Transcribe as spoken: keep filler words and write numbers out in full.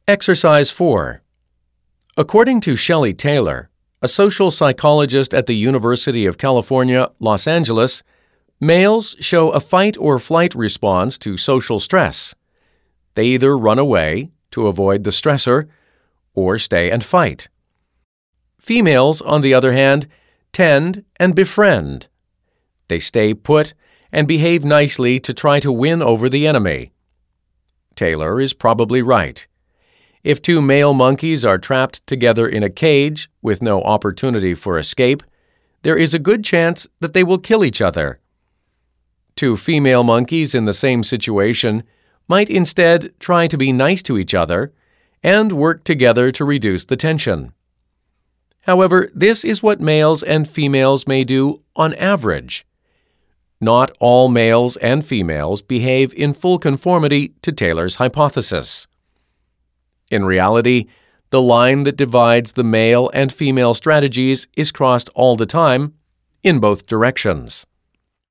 Exercise four. According to Shelley Taylor, a social psychologist at the University of California, Los Angeles, males show a fight or flight response to social stress. They either run away to avoid the stressor or stay and fight. Females, on the other hand, tend and befriend. They stay put and behave nicely to try to win over the enemy. Taylor is probably right. If two male monkeys are trapped together in a cage with no opportunity for escape, there is a good chance that they will kill each other. Two female monkeys in the same situation might instead try to be nice to each other and work together to reduce the tension. However, this is what males and females may do on average. Not all males and females behave in full conformity to Taylor's hypothesis. In reality, the line that divides the male and female strategies is crossed all the time, in both directions.